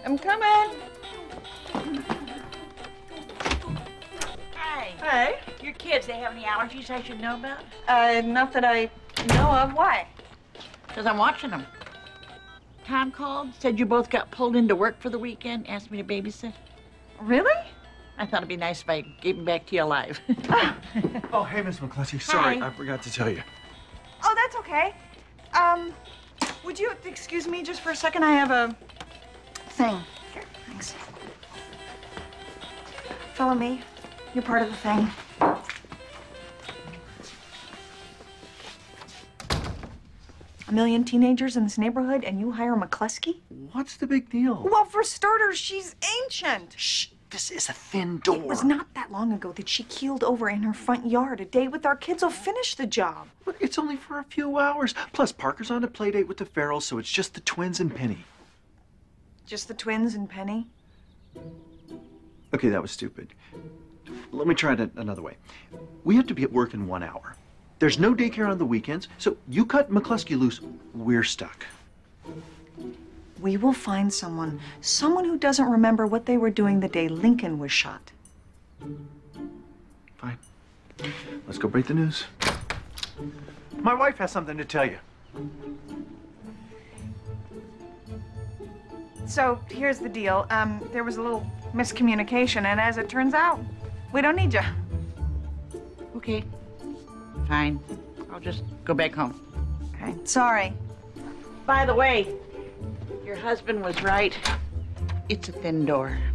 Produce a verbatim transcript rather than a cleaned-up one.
I'm coming. Hey. Hey. Your kids, they have any allergies I should know about? Uh, not that I know of. Why? Because I'm watching them. Tom called, said you both got pulled into work for the weekend, asked me to babysit. Really? I thought it'd be nice if I gave him back to you alive. Oh, hey, Miss McCluskey. Sorry, Hi. I forgot to tell you. Oh, that's okay. Um, would you excuse me just for a second? I have a thing. Here, thanks. Follow me. You're part of the thing. A million teenagers in this neighborhood, and you hire McCluskey? What's the big deal? Well, for starters, she's ancient. Shh, this is a thin door. It was not that long ago that she keeled over in her front yard. A day with our kids will finish the job. But it's only for a few hours. Plus, Parker's on a play date with the Farrells, so it's just the twins and Penny. Just the twins and Penny? Okay, that was stupid. Let me try it another way. We have to be at work in one hour. There's no daycare on the weekends, so you cut McCluskey loose, we're stuck. We will find someone. Someone who doesn't remember what they were doing the day Lincoln was shot. Fine. Let's go break the news. My wife has something to tell you. So, here's the deal. Um, there was a little miscommunication, and as it turns out, we don't need you. Okay, fine. I'll just go back home. Okay. Sorry. By the way, your husband was right. It's a thin door.